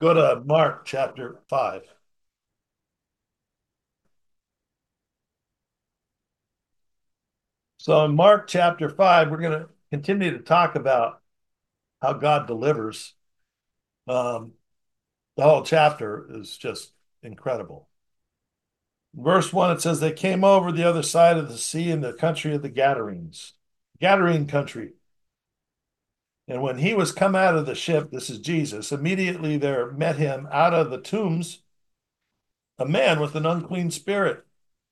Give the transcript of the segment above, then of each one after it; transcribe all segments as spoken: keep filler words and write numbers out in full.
Go to Mark chapter five. So in Mark chapter five, we're going to continue to talk about how God delivers. Um, the whole chapter is just incredible. Verse one, it says, they came over the other side of the sea in the country of the Gadarenes, Gadarene country. And when he was come out of the ship, this is Jesus, immediately there met him out of the tombs a man with an unclean spirit.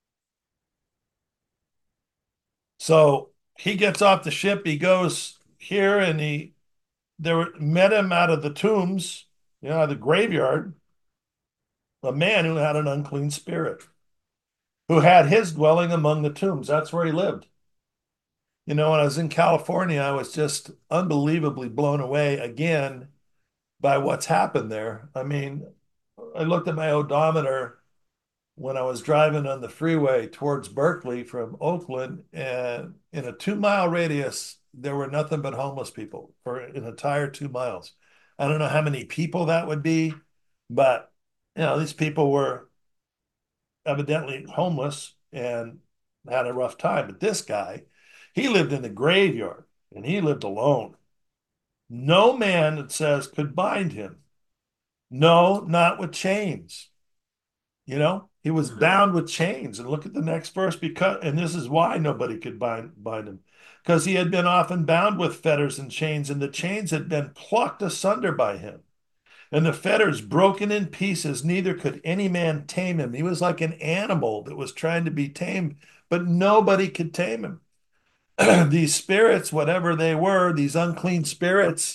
So he gets off the ship, he goes here, and he there met him out of the tombs, you know, the graveyard, a man who had an unclean spirit, who had his dwelling among the tombs. That's where he lived. You know, when I was in California, I was just unbelievably blown away again by what's happened there. I mean, I looked at my odometer when I was driving on the freeway towards Berkeley from Oakland, and in a two mile radius, there were nothing but homeless people for an entire two miles. I don't know how many people that would be, but you know, these people were evidently homeless and had a rough time. But this guy, he lived in the graveyard and he lived alone. No man, it says, could bind him. No, not with chains. You know, he was bound with chains. And look at the next verse, because, and this is why nobody could bind, bind him, because he had been often bound with fetters and chains, and the chains had been plucked asunder by him, and the fetters broken in pieces. Neither could any man tame him. He was like an animal that was trying to be tamed, but nobody could tame him. These spirits, whatever they were, these unclean spirits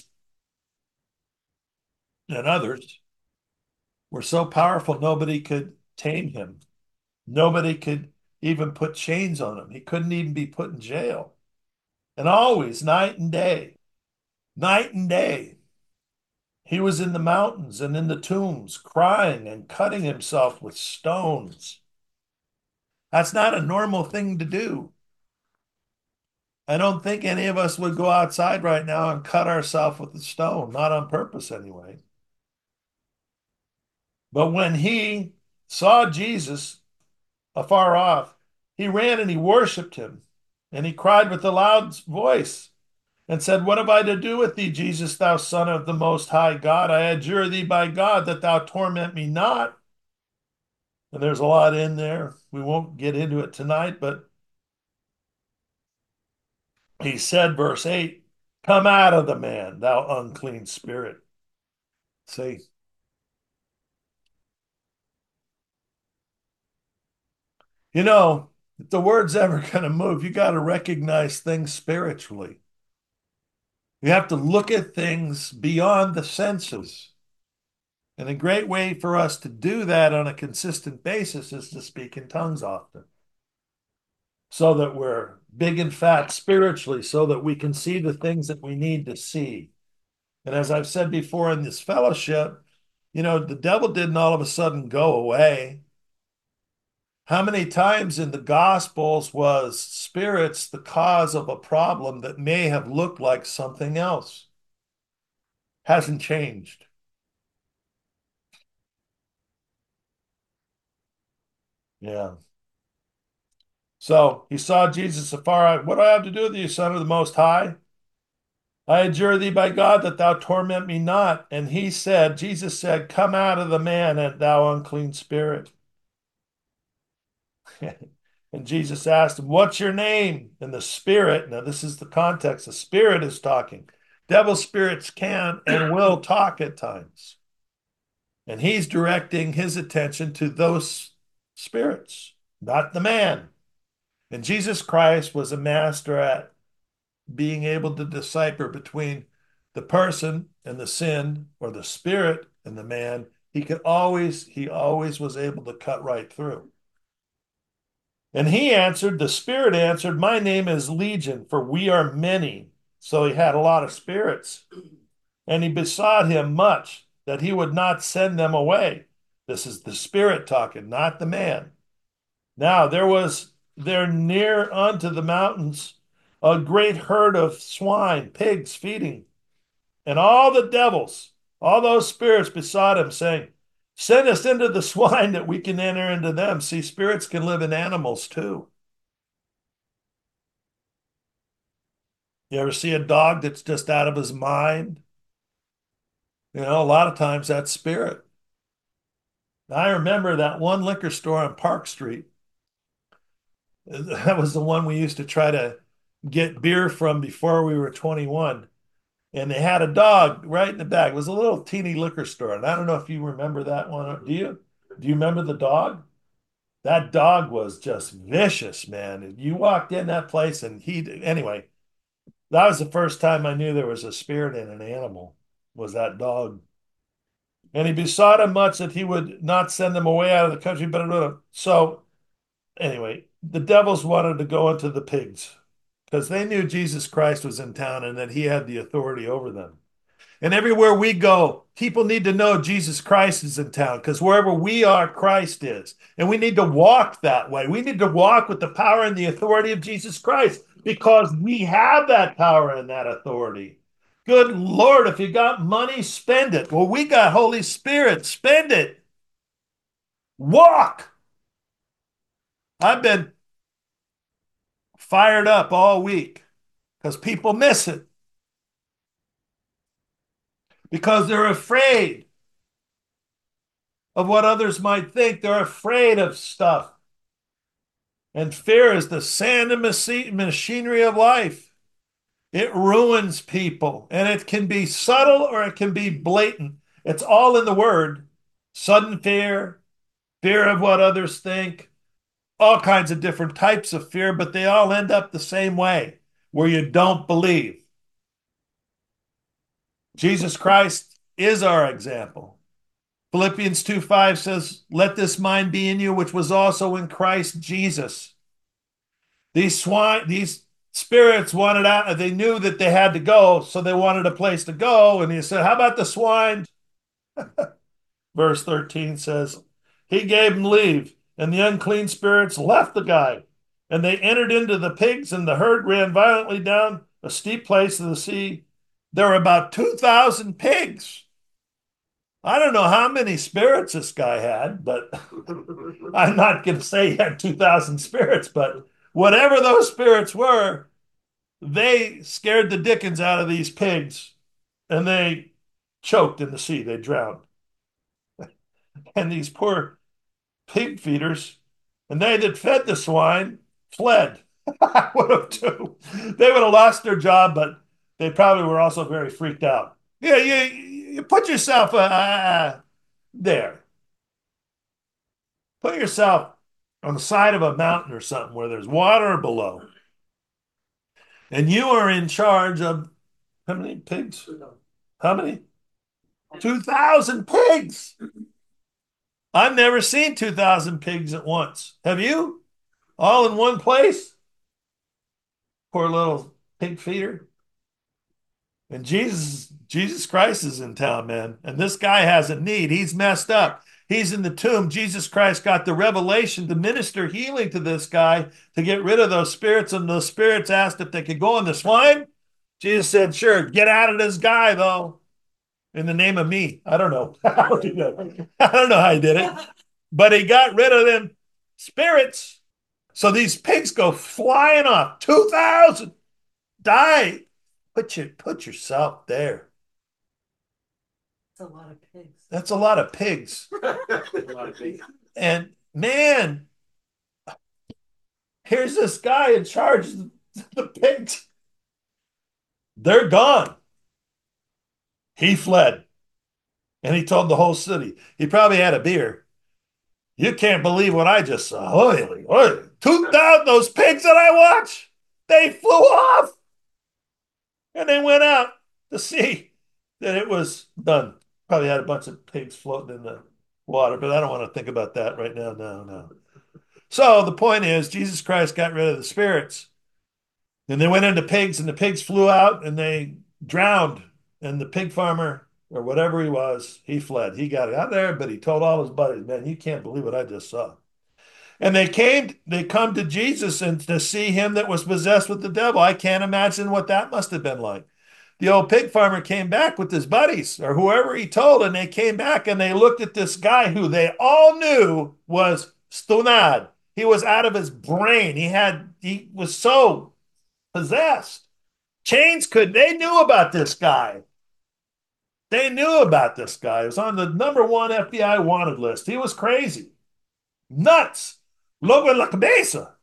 and others, were so powerful, nobody could tame him. Nobody could even put chains on him. He couldn't even be put in jail. And always, night and day, night and day, he was in the mountains and in the tombs, crying and cutting himself with stones. That's not a normal thing to do. I don't think any of us would go outside right now and cut ourselves with a stone, not on purpose anyway. But when he saw Jesus afar off, he ran and he worshiped him, and he cried with a loud voice and said, what have I to do with thee, Jesus, thou Son of the Most High God? I adjure thee by God that thou torment me not. And there's a lot in there. We won't get into it tonight, but he said, verse eight, come out of the man, thou unclean spirit. See, you know, if the word's ever going to move, you got to recognize things spiritually. You have to look at things beyond the senses. And a great way for us to do that on a consistent basis is to speak in tongues often, so that we're big and fat spiritually, so that we can see the things that we need to see. And as I've said before in this fellowship, you know, the devil didn't all of a sudden go away. How many times in the Gospels was spirits the cause of a problem that may have looked like something else? Hasn't changed. Yeah. So he saw Jesus afar off. What do I have to do with you, Son of the Most High? I adjure thee by God that thou torment me not. And he said, Jesus said, come out of the man, and thou unclean spirit. And Jesus asked him, what's your name? And the spirit, now this is the context, the spirit is talking. Devil spirits can and will talk at times. And he's directing his attention to those spirits, not the man. And Jesus Christ was a master at being able to decipher between the person and the sin, or the spirit and the man. He could always, he always was able to cut right through. And he answered, the spirit answered, my name is Legion, for we are many. So he had a lot of spirits. And he besought him much that he would not send them away. This is the spirit talking, not the man. Now there was there near unto the mountains a great herd of swine, pigs feeding, and all the devils, All those spirits besought him, saying, send us into the swine that we can enter into them. See, spirits can live in animals too. You ever see a dog that's just out of his mind? You know, a lot of times that's spirit. I remember that one liquor store on Park Street. That was the one we used to try to get beer from before we were twenty-one. And they had a dog right in the back. It was a little teeny liquor store. And I don't know if you remember that one. Do you? Do you remember the dog? That dog was just vicious, man. You walked in that place and he, anyway, that was the first time I knew there was a spirit in an animal, was that dog. And he besought him much that he would not send them away out of the country, but so anyway, the devils wanted to go into the pigs because they knew Jesus Christ was in town and that he had the authority over them. And everywhere we go, people need to know Jesus Christ is in town because wherever we are, Christ is. And we need to walk that way. We need to walk with the power and the authority of Jesus Christ because we have that power and that authority. Good Lord, if you got money, spend it. Well, we got Holy Spirit, spend it. Walk. I've been fired up all week because people miss it. Because they're afraid of what others might think. They're afraid of stuff. And fear is the sand and machinery of life. It ruins people. And it can be subtle or it can be blatant. It's all in the word. Sudden fear, fear of what others think, all kinds of different types of fear, but they all end up the same way, where you don't believe. Jesus Christ is our example. Philippians two five says, let this mind be in you, which was also in Christ Jesus. These swine, these spirits wanted out, they knew that they had to go, so they wanted a place to go. And he said, how about the swine? Verse thirteen says, he gave them leave, and the unclean spirits left the guy, and they entered into the pigs, and the herd ran violently down a steep place of the sea. There were about two thousand pigs. I don't know how many spirits this guy had, but I'm not going to say he had two thousand spirits, but whatever those spirits were, they scared the dickens out of these pigs and they choked in the sea. They drowned. And these poor pig feeders, and they that fed the swine fled. I would have too. They would have lost their job, but they probably were also very freaked out. Yeah, you, you put yourself uh, uh, there. Put yourself on the side of a mountain or something where there's water below. And you are in charge of how many pigs? How many? two thousand pigs. I've never seen two thousand pigs at once. Have you? All in one place? Poor little pig feeder. And Jesus, Jesus Christ is in town, man. And this guy has a need. He's messed up. He's in the tomb. Jesus Christ got the revelation to minister healing to this guy to get rid of those spirits. And those spirits asked if they could go in the swine. Jesus said, sure, get out of this guy, though. In the name of me. I don't know. I don't know how he did it. But he got rid of them spirits. So these pigs go flying off. two thousand die. Put, your, put yourself there. That's a lot of pigs. That's a lot of pigs. a lot of pigs. And man, here's this guy in charge of the pigs. They're gone. He fled. And he told the whole city. He probably had a beer. You can't believe what I just saw. Oy, oy. two thousand, those pigs that I watch, they flew off. And they went out to see that it was done. Probably had a bunch of pigs floating in the water, but I don't want to think about that right now. No, no. So the point is, Jesus Christ got rid of the spirits. And they went into pigs, and the pigs flew out, and they drowned. And the pig farmer, or whatever he was, he fled. He got out there, but he told all his buddies, man, you can't believe what I just saw. And they came, they come to Jesus and to see him that was possessed with the devil. I can't imagine what that must have been like. the old pig farmer came back with his buddies or whoever he told, and they came back and they looked at this guy who they all knew was stunad. He was out of his brain. He had he was so possessed. Chains could they knew about this guy. They knew about this guy. He was on the number one F B I wanted list. He was crazy. Nuts. Logo en la cabeza.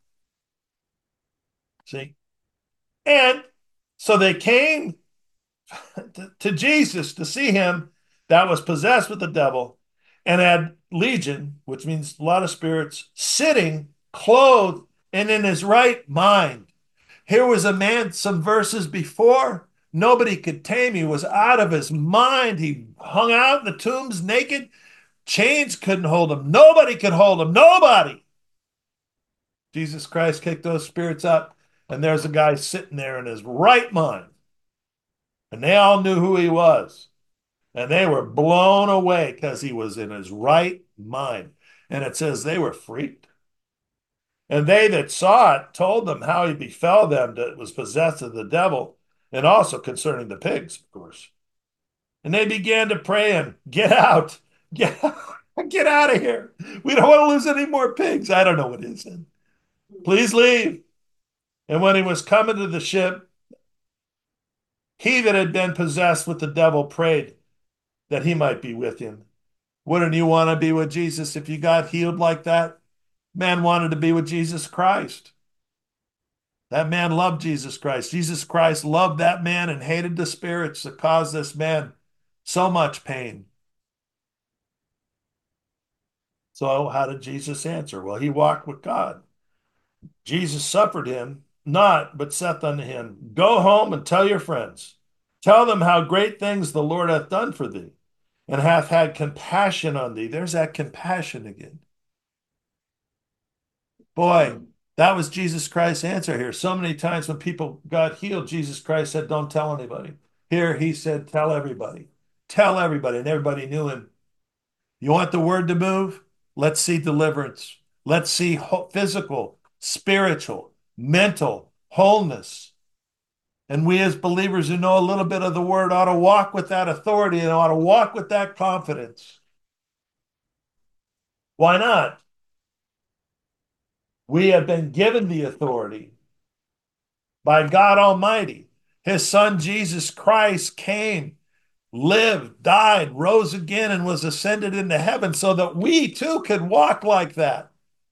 See? And so they came to, to Jesus to see him that was possessed with the devil and had legion, which means a lot of spirits, sitting, clothed, and in his right mind. Here was a man some verses before. Nobody could tame. He was out of his mind. He hung out in the tombs naked. Chains couldn't hold him. Nobody could hold him. Nobody. Jesus Christ kicked those spirits out, and there's a guy sitting there in his right mind. And they all knew who he was. And they were blown away because he was in his right mind. And it says they were freaked. And they that saw it told them how he befell them that was possessed of the devil, and also concerning the pigs, of course. And they began to pray and get out, get out, get out of here. We don't want to lose any more pigs. I don't know what he said. Please leave. And when he was coming to the ship, he that had been possessed with the devil prayed that he might be with him. Wouldn't you want to be with Jesus if you got healed like that? Man wanted to be with Jesus Christ. That man loved Jesus Christ. Jesus Christ loved that man and hated the spirits that caused this man so much pain. So how did Jesus answer? Well, he walked with God. Jesus suffered him not, but saith unto him, Go home and tell your friends. Tell them how great things the Lord hath done for thee, and hath had compassion on thee. There's that compassion again. Boy, that was Jesus Christ's answer here. So many times when people got healed, Jesus Christ said, Don't tell anybody. Here he said, Tell everybody. Tell everybody. And everybody knew him. You want the word to move? Let's see deliverance. Let's see physical, spiritual, mental wholeness. And we as believers who know a little bit of the word ought to walk with that authority and ought to walk with that confidence. Why not? We have been given the authority by God Almighty. His son Jesus Christ came, lived, died, rose again, and was ascended into heaven so that we too could walk like that.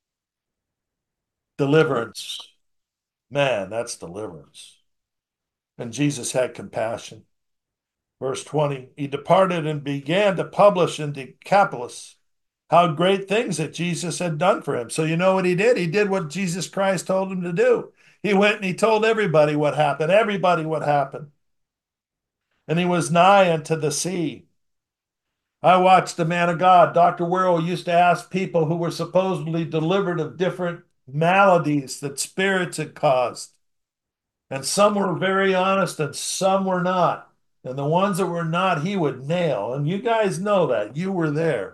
Deliverance. Man, that's deliverance. And Jesus had compassion. Verse twenty, he departed and began to publish in Decapolis how great things that Jesus had done for him. So you know what he did? He did what Jesus Christ told him to do. He went and he told everybody what happened, everybody what happened. And he was nigh unto the sea. I watched the man of God, Doctor Worrell, used to ask people who were supposedly delivered of different maladies that spirits had caused. And some were very honest and some were not. And the ones that were not, he would nail. And you guys know that. You were there.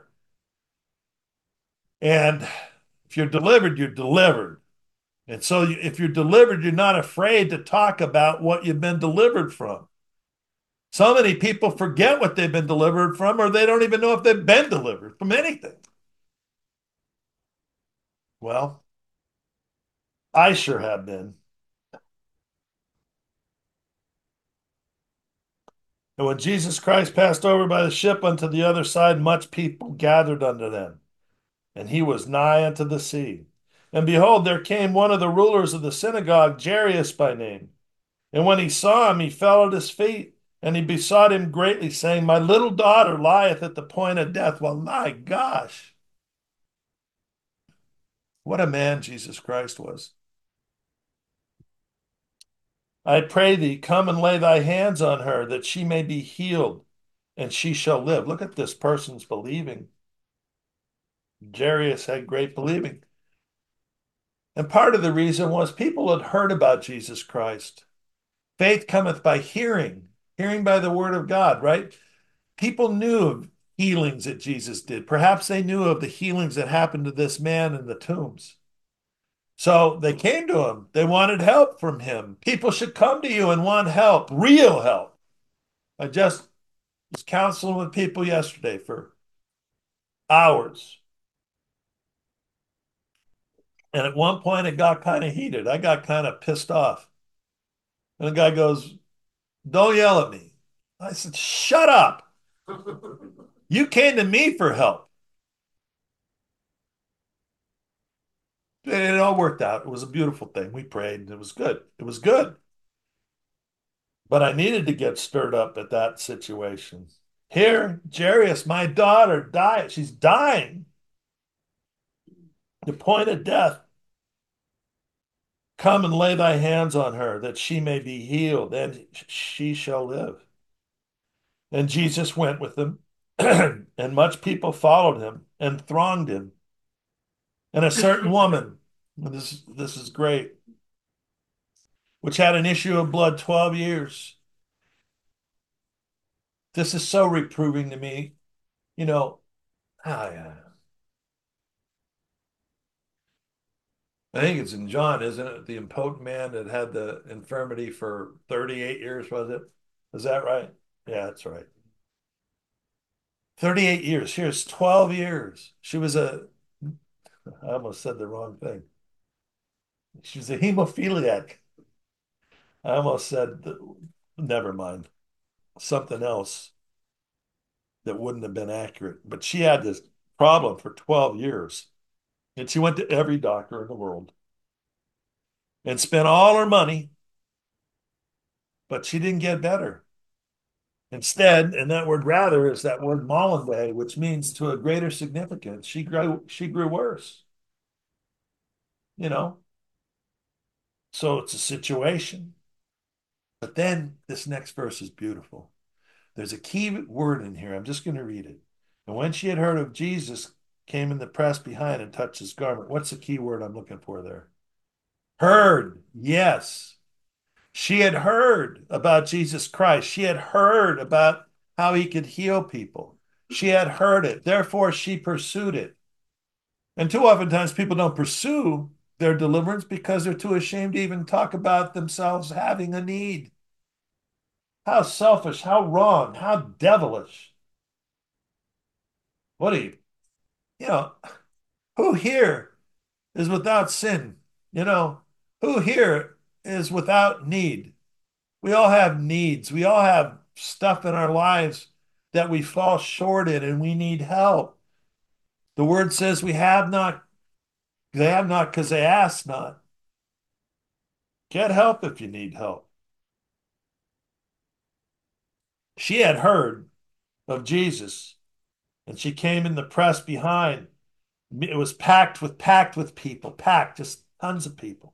And if you're delivered, you're delivered. And so if you're delivered, you're not afraid to talk about what you've been delivered from. So many people forget what they've been delivered from, or they don't even know if they've been delivered from anything. Well, I sure have been. And when Jesus Christ passed over by the ship unto the other side, much people gathered unto them. And he was nigh unto the sea. And behold, there came one of the rulers of the synagogue, Jairus by name. And when he saw him, he fell at his feet, and he besought him greatly, saying, My little daughter lieth at the point of death. Well, my gosh. What a man Jesus Christ was. I pray thee, come and lay thy hands on her, that she may be healed, and she shall live. Look at this person's believing. Jairus had great believing. And part of the reason was people had heard about Jesus Christ. Faith cometh by hearing, hearing by the word of God, right? People knew of healings that Jesus did. Perhaps they knew of the healings that happened to this man in the tombs. So they came to him. They wanted help from him. People should come to you and want help, real help. I just was counseling with people yesterday for hours. And at one point, it got kind of heated. I got kind of pissed off. And the guy goes, "Don't yell at me." I said, "Shut up. You came to me for help." And it all worked out. It was a beautiful thing. We prayed and it was good. It was good. But I needed to get stirred up at that situation. Here, Jarius, my daughter, died. She's dying. The point of death. Come and lay thy hands on her that she may be healed, and she shall live. And Jesus went with them, and much people followed him and thronged him. And a certain woman, and this, this is great, which had an issue of blood twelve years. This is so reproving to me. You know, ah, yeah. I think it's in John, isn't it? The impotent man that had the infirmity for thirty-eight years, was it? Is that right? Yeah, that's right. thirty-eight years. Here's twelve years. She was a, I almost said the wrong thing. She was a hemophiliac. I almost said, never mind, something else that wouldn't have been accurate. But she had this problem for twelve years. And she went to every doctor in the world and spent all her money, but she didn't get better. Instead, and that word rather is that word Molenbe, which means to a greater significance. She grew, she grew worse, you know? So it's a situation. But then this next verse is beautiful. There's a key word in here. I'm just going to read it. And when she had heard of Jesus, came in the press behind and touched his garment. What's the key word I'm looking for there? Heard. Yes. She had heard about Jesus Christ. She had heard about how he could heal people. She had heard it. Therefore, she pursued it. And too oftentimes people don't pursue their deliverance because they're too ashamed to even talk about themselves having a need. How selfish, how wrong, how devilish. What do you, you know, who here is without sin? You know, who here is without need? We all have needs. We all have stuff in our lives that we fall short in and we need help. The word says we have not, they have not because they ask not. Get help if you need help. She had heard of Jesus and she came in the press behind. It was packed with packed with people, packed, just tons of people.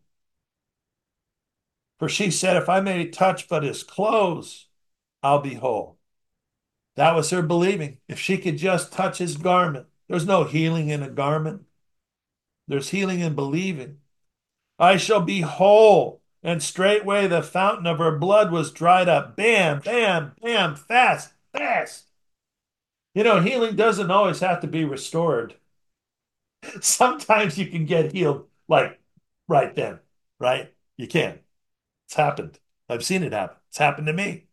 For she said, if I may touch but his clothes, I'll be whole. That was her believing. If she could just touch his garment, there's no healing in a garment. There's healing in believing. I shall be whole. And straightway the fountain of her blood was dried up. Bam, bam, bam, fast, fast. You know, healing doesn't always have to be restored. Sometimes you can get healed like right then, right? You can. It's happened. I've seen it happen. It's happened to me.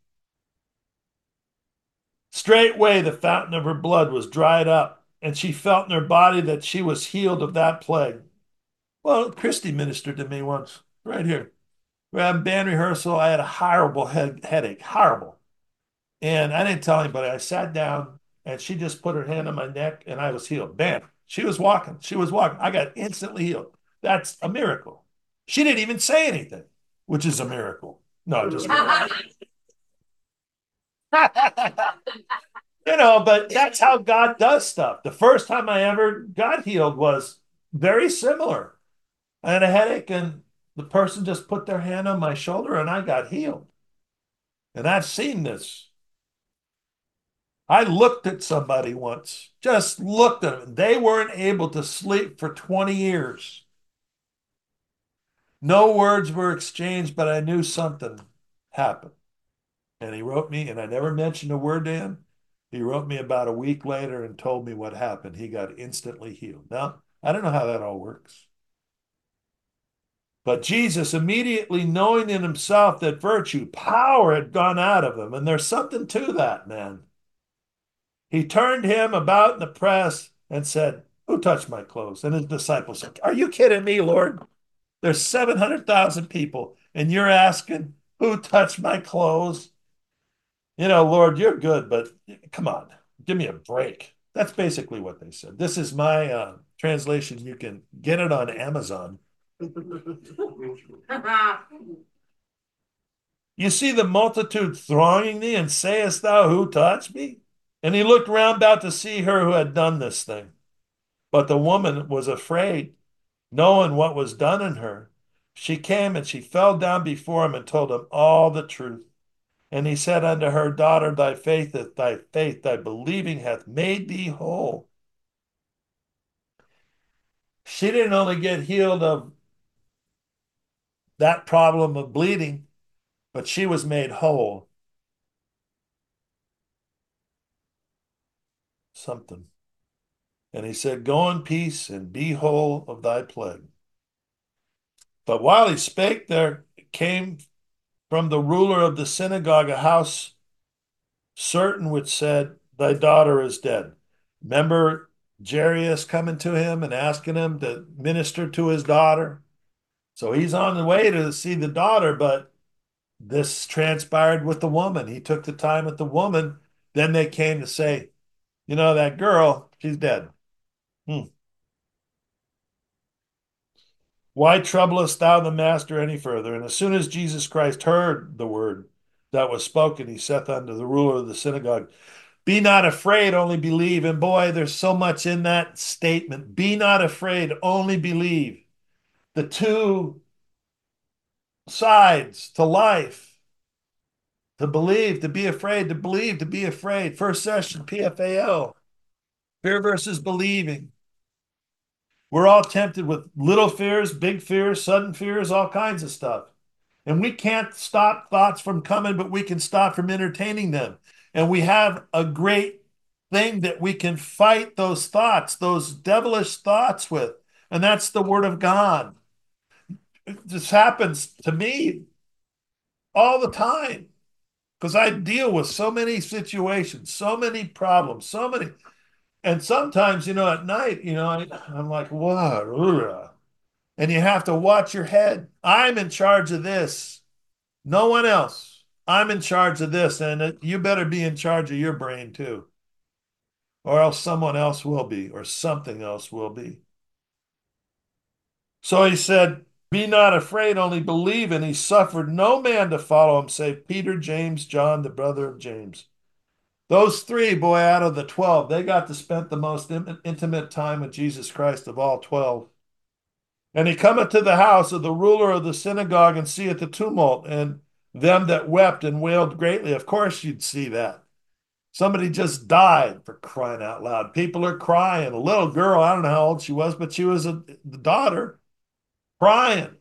Straightway the fountain of her blood was dried up, and she felt in her body that she was healed of that plague. Well, Christy ministered to me once, right here. We had band rehearsal. I had a horrible head, headache, horrible. And I didn't tell anybody. I sat down, and she just put her hand on my neck, and I was healed. Bam. She was walking. She was walking. I got instantly healed. That's a miracle. She didn't even say anything, which is a miracle. No, just you know, but that's how God does stuff. The first time I ever got healed was very similar. I had a headache, and the person just put their hand on my shoulder, and I got healed. And I've seen this. I looked at somebody once, just looked at them. They weren't able to sleep for twenty years. No words were exchanged, but I knew something happened. And he wrote me, and I never mentioned a word to him. He wrote me about a week later and told me what happened. He got instantly healed. Now, I don't know how that all works. But Jesus, immediately knowing in himself that virtue, power had gone out of him, and there's something to that, man. He turned him about in the press and said, "Who touched my clothes?" And his disciples said, "Are you kidding me, Lord? There's seven hundred thousand people, and you're asking, who touched my clothes? You know, Lord, you're good, but come on, give me a break." That's basically what they said. This is my uh, translation. You can get it on Amazon. You see the multitude thronging thee, and sayest thou, who touched me? And he looked round about to see her who had done this thing. But the woman was afraid, knowing what was done in her. She came and she fell down before him and told him all the truth. And he said unto her, Daughter, thy faith, thy faith, thy believing hath made thee whole. She didn't only get healed of that problem of bleeding, but she was made whole. Something. And he said, Go in peace and be whole of thy plague. But while he spake, there came from the ruler of the synagogue a house certain which said, Thy daughter is dead. Remember Jairus coming to him and asking him to minister to his daughter? So he's on the way to see the daughter, but this transpired with the woman. He took the time with the woman. Then they came to say, You know, that girl, she's dead. Hmm. Why troublest thou the master any further? And as soon as Jesus Christ heard the word that was spoken, he saith unto the ruler of the synagogue, Be not afraid, only believe. And boy, there's so much in that statement. Be not afraid, only believe. The two sides to life: to believe, to be afraid, to believe, to be afraid. First session, P F A L, fear versus believing. We're all tempted with little fears, big fears, sudden fears, all kinds of stuff. And we can't stop thoughts from coming, but we can stop from entertaining them. And we have a great thing that we can fight those thoughts, those devilish thoughts with. And that's the word of God. This happens to me all the time because I deal with so many situations, so many problems, so many. And sometimes, you know, at night, you know, I, I'm like, what? And you have to watch your head. I'm in charge of this. No one else. I'm in charge of this, and you better be in charge of your brain too, or else someone else will be, or something else will be. So he said, Be not afraid, only believe. And he suffered no man to follow him, save Peter, James, John, the brother of James. Those three, boy, out of the twelve, they got to spend the most intimate time with Jesus Christ of all twelve. And he cometh to the house of the ruler of the synagogue and seeth the tumult and them that wept and wailed greatly. Of course, you'd see that. Somebody just died, for crying out loud. People are crying. A little girl, I don't know how old she was, but she was a the daughter crying.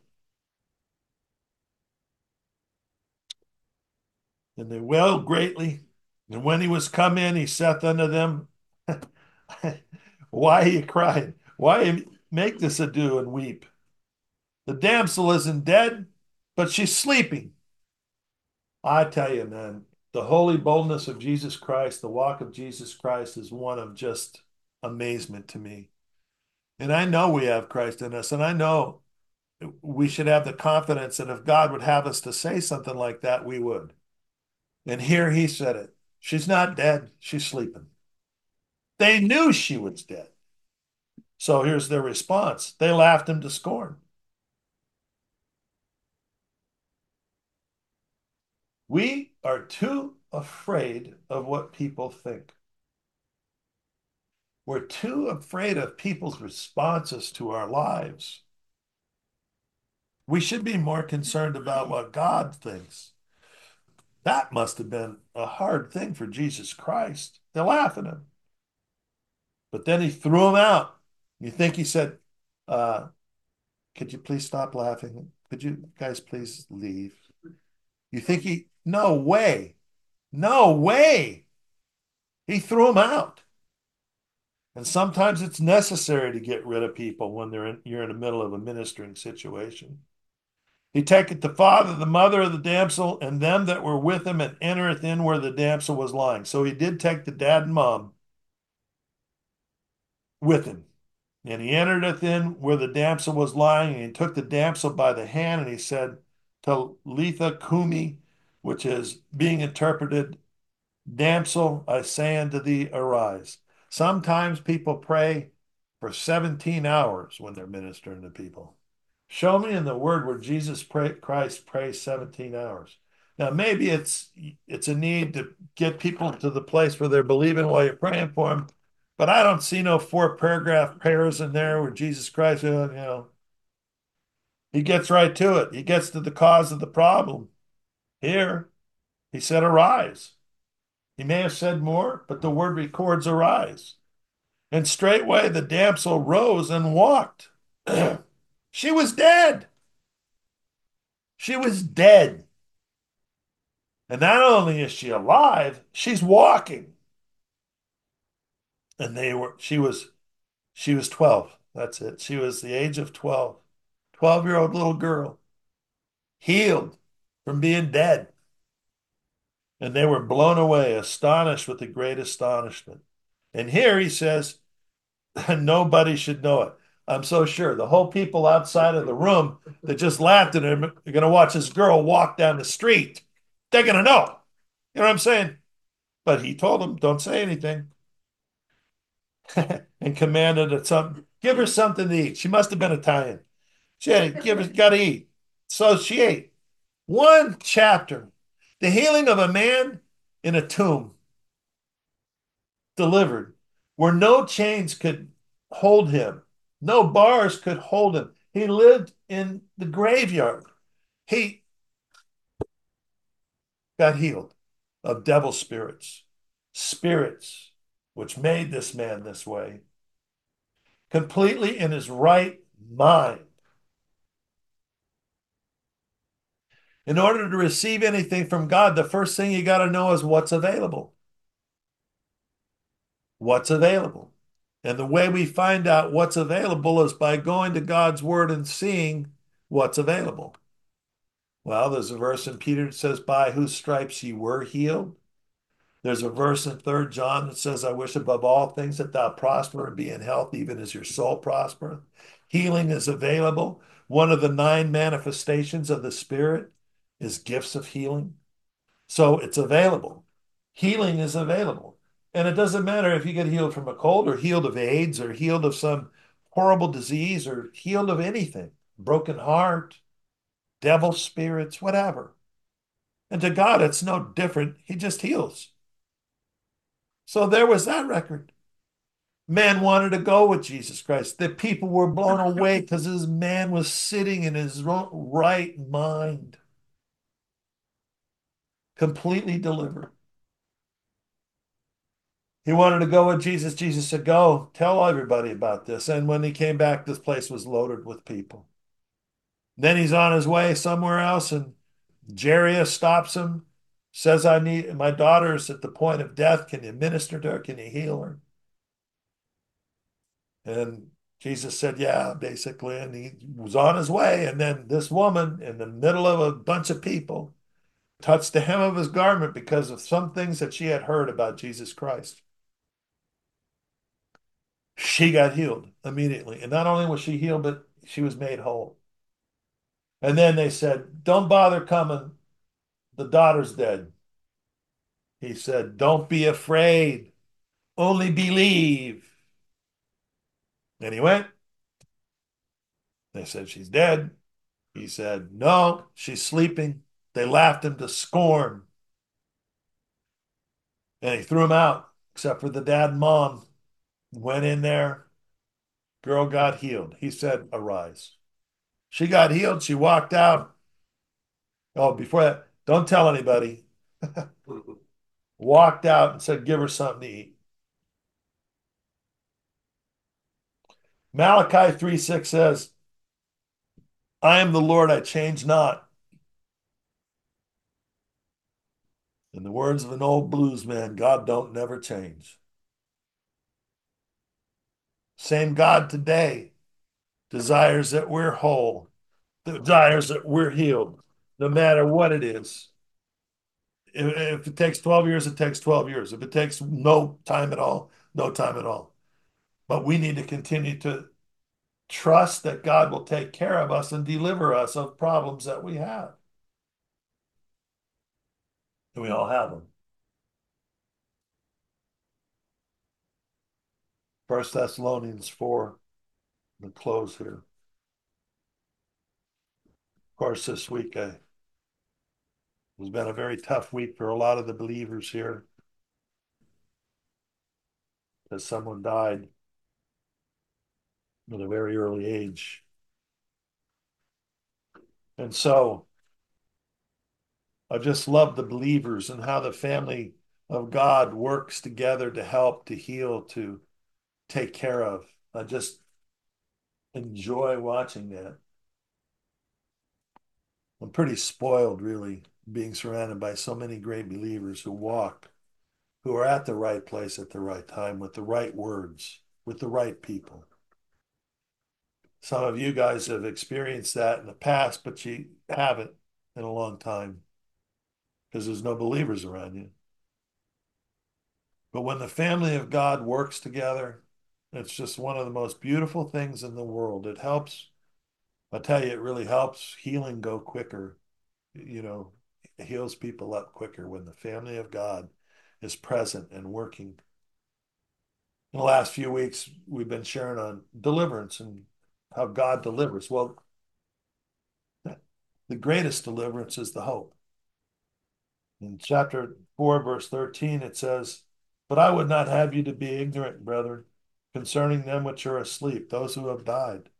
And they wailed greatly. And when he was come in, he saith unto them, Why are you crying? Why make this ado and weep? The damsel isn't dead, but she's sleeping. I tell you, man, the holy boldness of Jesus Christ, the walk of Jesus Christ is one of just amazement to me. And I know we have Christ in us, and I know we should have the confidence that if God would have us to say something like that, we would. And here he said it. She's not dead, she's sleeping. They knew she was dead. So here's their response. They laughed him to scorn. We are too afraid of what people think. We're too afraid of people's responses to our lives. We should be more concerned about what God thinks. That must have been a hard thing for Jesus Christ. They're laughing at him. But then he threw him out. You think he said, uh, could you please stop laughing? Could you guys please leave? You think he, no way. No way. He threw him out. And sometimes it's necessary to get rid of people when they're in, you're in the middle of a ministering situation. He taketh the father, the mother of the damsel, and them that were with him, and entereth in where the damsel was lying. So he did take the dad and mom with him. And he entereth in where the damsel was lying, and he took the damsel by the hand, and he said, Talitha Kumi, which is being interpreted, Damsel, I say unto thee, arise. Sometimes people pray for seventeen hours when they're ministering to people. Show me in the word where Jesus pray, Christ prays seventeen hours. Now, maybe it's it's a need to get people to the place where they're believing while you're praying for them, but I don't see no four paragraph prayers in there where Jesus Christ, uh, you know, he gets right to it. He gets to the cause of the problem. Here, he said, arise. He may have said more, but the word records arise. And straightway the damsel rose and walked. She was dead. She was dead. And not only is she alive, she's walking. And they were, she was, she was twelve. That's it. She was the age of twelve. twelve year old little girl, healed from being dead. And they were blown away, astonished with the great astonishment. And here he says, nobody should know it. I'm so sure the whole people outside of the room that just laughed at him are going to watch this girl walk down the street. They're going to know. You know what I'm saying? But he told them, don't say anything. And commanded her something. Give her something to eat. She must have been Italian. She had, give her, got to eat. So she ate. One chapter. The healing of a man in a tomb delivered, where no chains could hold him, no bars could hold him. He lived in the graveyard. He got healed of devil spirits, spirits which made this man this way, completely in his right mind. In order to receive anything from God, the first thing you got to know is what's available. What's available. And the way we find out what's available is by going to God's word and seeing what's available. Well, there's a verse in Peter that says, by whose stripes ye were healed. There's a verse in Third John that says, I wish above all things that thou prosper and be in health, even as your soul prospereth. Healing is available. One of the nine manifestations of the Spirit is gifts of healing. So it's available. Healing is available. And it doesn't matter if you get healed from a cold or healed of AIDS or healed of some horrible disease or healed of anything, broken heart, devil spirits, whatever. And to God, it's no different. He just heals. So there was that record. Man wanted to go with Jesus Christ. The people were blown away because this man was sitting in his right mind, completely delivered. He wanted to go with Jesus. Jesus said, go, tell everybody about this. And when he came back, this place was loaded with people. Then he's on his way somewhere else, and Jairus stops him, says, I need, my daughter's at the point of death. Can you minister to her? Can you heal her? And Jesus said, yeah, basically. And he was on his way. And then this woman, in the middle of a bunch of people, touched the hem of his garment because of some things that she had heard about Jesus Christ. She got healed immediately. And not only was she healed, but she was made whole. And then they said, don't bother coming. The daughter's dead. He said, don't be afraid. Only believe. And he went. They said, she's dead. He said, no, she's sleeping. They laughed him to scorn. And he threw him out, except for the dad and mom. Went in there. Girl got healed. He said, arise. She got healed. She walked out. Oh, before that, don't tell anybody. Walked out and said, give her something to eat. Malachi three six says, I am the Lord, I change not. In the words of an old blues man, God don't never change. Same God today desires that we're whole, The desires that we're healed, no matter what it is. If, if it takes twelve years, it takes twelve years. If it takes no time at all, no time at all. But we need to continue to trust that God will take care of us and deliver us of problems that we have. And we all have them. First Thessalonians four, the close here. Of course, this week uh, has been a very tough week for a lot of the believers here, as someone died at a very early age. And so I just love the believers and how the family of God works together to help, to heal, to take care of. I just enjoy watching that. I'm pretty spoiled, really, being surrounded by so many great believers who walk, who are at the right place at the right time with the right words, with the right people. Some of you guys have experienced that in the past, but you haven't in a long time because there's no believers around you. But when the family of God works together, it's just one of the most beautiful things in the world. It helps, I tell you, it really helps healing go quicker. You know, it heals people up quicker when the family of God is present and working. In the last few weeks, we've been sharing on deliverance and how God delivers. Well, the greatest deliverance is the hope. In chapter four, verse thirteen, it says, "But I would not have you to be ignorant, brethren, concerning them which are asleep, those who have died."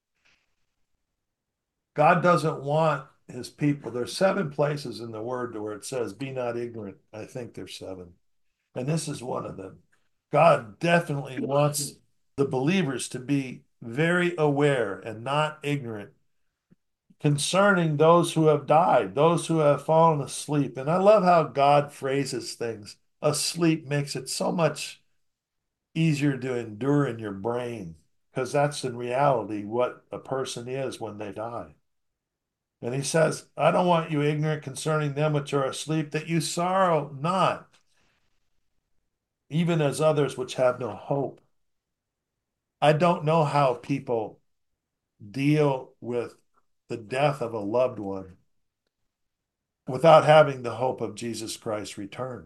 God doesn't want his people. There's seven places in the word where it says, "Be not ignorant." I think there's seven. And this is one of them. God definitely wants the believers to be very aware and not ignorant concerning those who have died, those who have fallen asleep. And I love how God phrases things. Asleep makes it so much easier to endure in your brain because that's in reality what a person is when they die. And he says, I don't want you ignorant concerning them which are asleep, that you sorrow not, even as others which have no hope. I don't know how people deal with the death of a loved one without having the hope of Jesus Christ's return.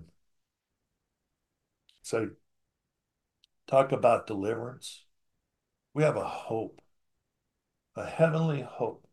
So, talk about deliverance. We have a hope, a heavenly hope.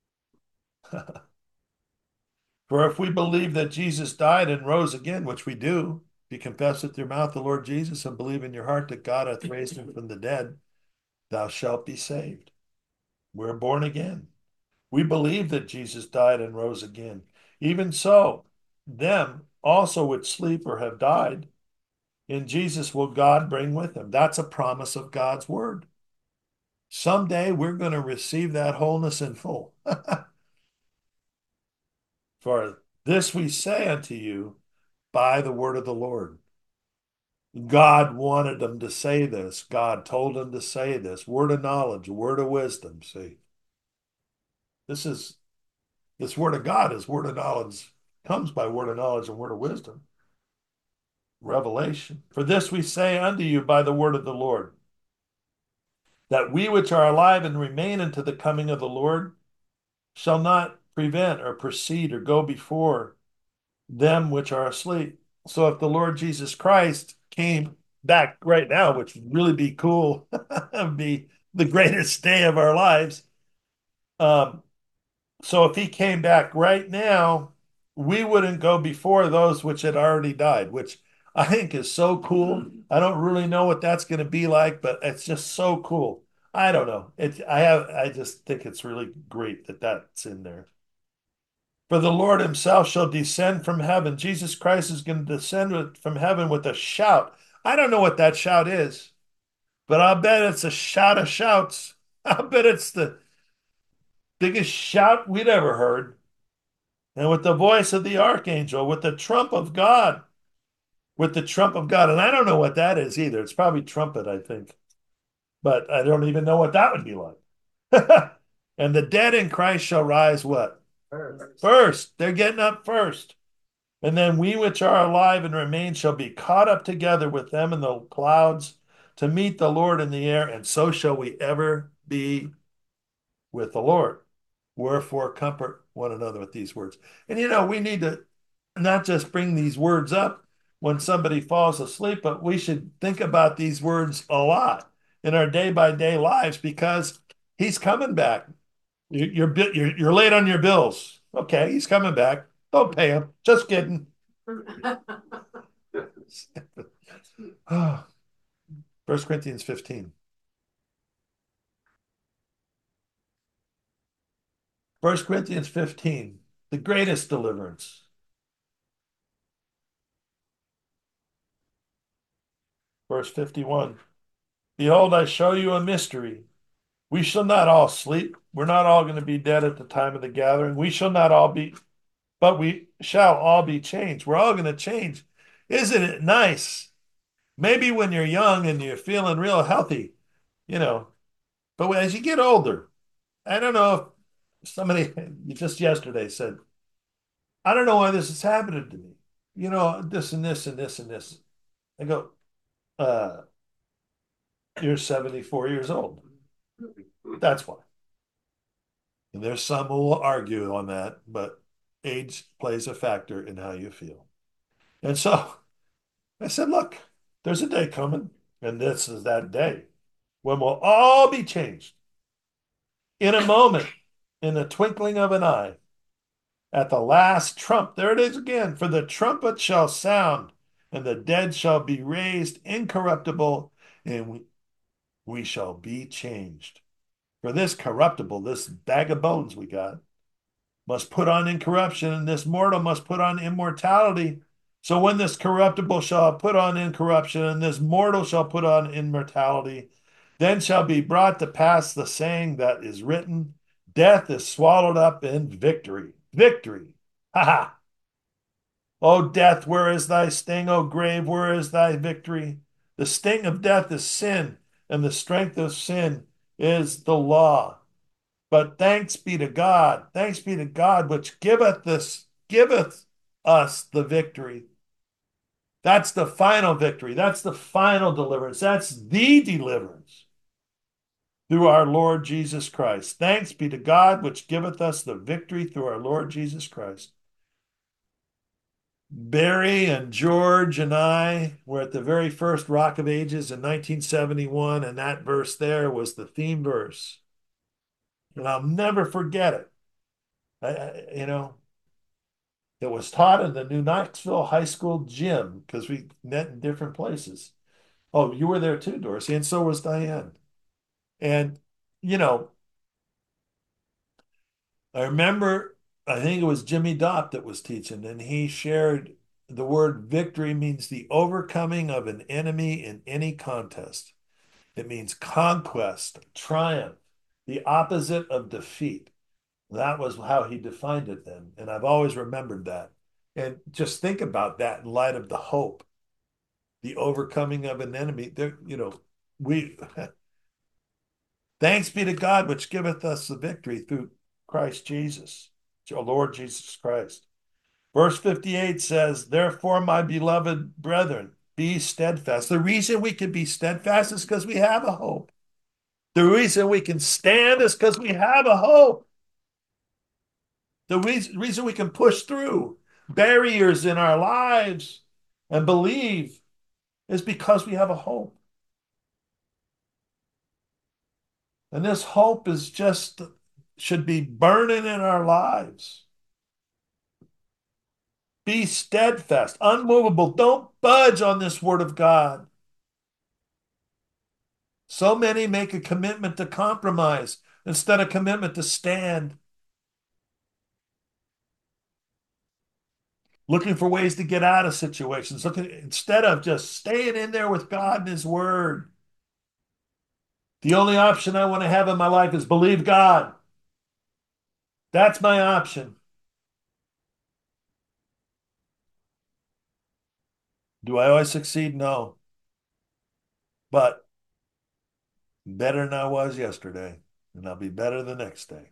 For if we believe that Jesus died and rose again, which we do, if you confess with your mouth the Lord Jesus and believe in your heart that God hath raised him from the dead, thou shalt be saved. We're born again. We believe that Jesus died and rose again. Even so, them also which sleep or have died, in Jesus will God bring with him. That's a promise of God's word. Someday we're going to receive that wholeness in full. For this we say unto you by the word of the Lord. God wanted them to say this. God told them to say this. Word of knowledge, word of wisdom. See, this is this word of God is word of knowledge, comes by word of knowledge and word of wisdom. Revelation. For this we say unto you by the word of the Lord, that we which are alive and remain unto the coming of the Lord shall not prevent or precede or go before them which are asleep. So if the Lord Jesus Christ came back right now, which would really be cool, be the greatest day of our lives. Um, so if he came back right now, we wouldn't go before those which had already died, which I think is so cool. I don't really know what that's going to be like, but it's just so cool. I don't know. It, I have, I just think it's really great that that's in there. For the Lord himself shall descend from heaven. Jesus Christ is going to descend from heaven with a shout. I don't know what that shout is, but I'll bet it's a shout of shouts. I'll bet it's the biggest shout we'd ever heard. And with the voice of the archangel, with the trump of God, with the trump of God. And I don't know what that is either. It's probably trumpet, I think, but I don't even know what that would be like. And the dead in Christ shall rise what? First. First. They're getting up first. And then we which are alive and remain shall be caught up together with them in the clouds to meet the Lord in the air, and so shall we ever be with the Lord. Wherefore, comfort one another with these words. And you know, we need to not just bring these words up when somebody falls asleep, but we should think about these words a lot in our day by day lives because he's coming back. You- You're, you're, you're late on your bills. Okay, he's coming back. Don't pay him. Just kidding. First Corinthians fifteen. First Corinthians fifteen, the greatest deliverance. Verse fifty-one. Behold, I show you a mystery. We shall not all sleep. We're not all going to be dead at the time of the gathering. We shall not all be, but we shall all be changed. We're all going to change. Isn't it nice? Maybe when you're young and you're feeling real healthy, you know, but as you get older, I don't know if somebody just yesterday said, I don't know why this is happening to me. You know, this and this and this and this. I go, uh, you're seventy-four years old. That's why. And there's some who will argue on that, but age plays a factor in how you feel. And so I said, look, there's a day coming, and this is that day when we'll all be changed in a moment, in the twinkling of an eye, at the last trump. There it is again. For the trumpet shall sound, and the dead shall be raised incorruptible, and we, we shall be changed. For this corruptible, this bag of bones we got, must put on incorruption, and this mortal must put on immortality. So when this corruptible shall put on incorruption, and this mortal shall put on immortality, then shall be brought to pass the saying that is written, death is swallowed up in victory. Victory. Ha ha. O death, where is thy sting? O grave, where is thy victory? The sting of death is sin, and the strength of sin is the law. But thanks be to God, thanks be to God, which giveth this, giveth us the victory. That's the final victory. That's the final deliverance. That's the deliverance through our Lord Jesus Christ. Thanks be to God, which giveth us the victory through our Lord Jesus Christ. Barry and George and I were at the very first Rock of Ages in nineteen seventy-one, and that verse there was the theme verse. And I'll never forget it. I, I, you know, it was taught in the New Knoxville High School gym because we met in different places. Oh, you were there too, Dorsey, and so was Diane. And, you know, I remember, I think it was Jimmy Dopp that was teaching, and he shared the word victory means the overcoming of an enemy in any contest. It means conquest, triumph, the opposite of defeat. That was how he defined it then. And I've always remembered that. And just think about that in light of the hope, the overcoming of an enemy. There, you know, we thanks be to God which giveth us the victory through Christ Jesus, our Lord Jesus Christ. Verse fifty-eight says, therefore, my beloved brethren, be steadfast. The reason we can be steadfast is because we have a hope. The reason we can stand is because we have a hope. The reason, reason we can push through barriers in our lives and believe is because we have a hope. And this hope is just, should be burning in our lives. Be steadfast, unmovable. Don't budge on this word of God. So many make a commitment to compromise instead of commitment to stand, looking for ways to get out of situations, looking instead of just staying in there with God and His Word. The only option I want to have in my life is believe God. That's my option. Do I always succeed? No. But better than I was yesterday. and I'll be better the next day.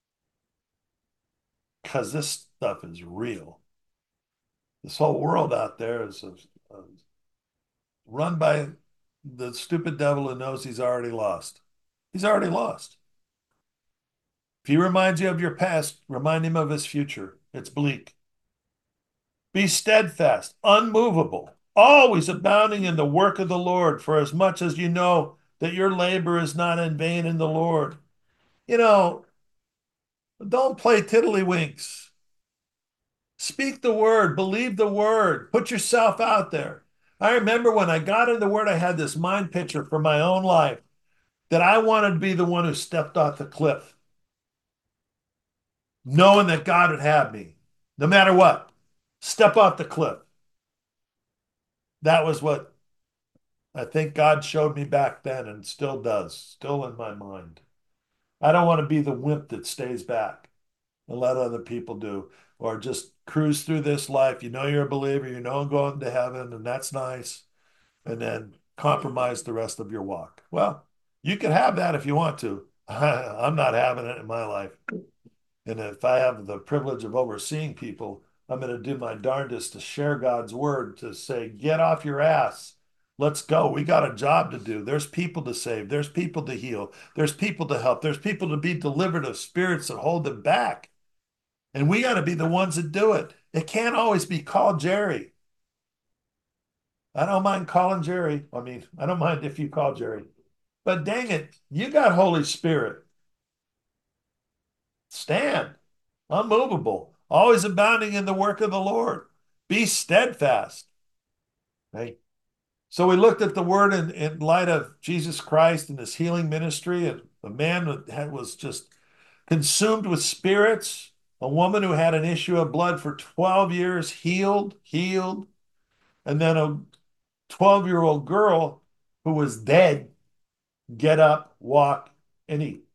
Because this stuff is real. This whole world out there is uh, run by the stupid devil who knows he's already lost. He's already lost. If he reminds you of your past, remind him of his future. It's bleak. Be steadfast, unmovable, always abounding in the work of the Lord, for as much as you know that your labor is not in vain in the Lord. You know, don't play tiddlywinks. Speak the word, believe the word, put yourself out there. I remember when I got in the word, I had this mind picture for my own life that I wanted to be the one who stepped off the cliff, knowing that God would have me, no matter what. Step off the cliff. That was what I think God showed me back then and still does, still in my mind. I don't want to be the wimp that stays back and let other people do, or just cruise through this life. You know you're a believer, you know I'm going to heaven, and that's nice, and then compromise the rest of your walk. Well, you can have that if you want to. I'm not having it in my life. And if I have the privilege of overseeing people, I'm going to do my darndest to share God's word, to say, get off your ass. Let's go. We got a job to do. There's people to save. There's people to heal. There's people to help. There's people to be delivered of spirits that hold them back. And we got to be the ones that do it. It can't always be call Jerry. I don't mind calling Jerry. I mean, I don't mind if you call Jerry. But dang it, you got Holy Spirit. Stand, unmovable, always abounding in the work of the Lord. Be steadfast. Right? So we looked at the word in, in light of Jesus Christ and his healing ministry, and a man that had, was just consumed with spirits, a woman who had an issue of blood for twelve years, healed, healed, and then a twelve year old girl who was dead, get up, walk, and eat.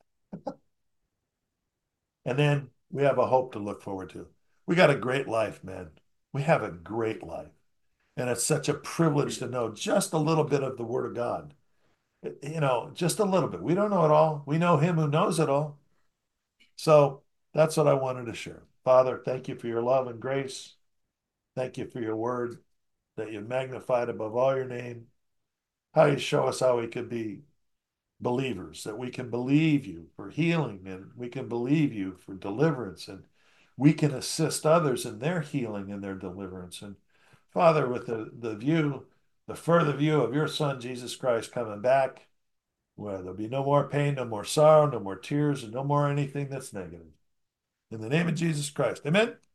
And then we have a hope to look forward to. We got a great life, man. We have a great life. And it's such a privilege to know just a little bit of the Word of God. You know, just a little bit. We don't know it all. We know Him who knows it all. So that's what I wanted to share. Father, thank you for your love and grace. Thank you for your word that you magnified above all your name. How you show us how we could be believers, that we can believe you for healing and we can believe you for deliverance and we can assist others in their healing and their deliverance. And Father, with the, the view, the further view of your Son, Jesus Christ, coming back, where there'll be no more pain, no more sorrow, no more tears, and no more anything that's negative. In the name of Jesus Christ, amen.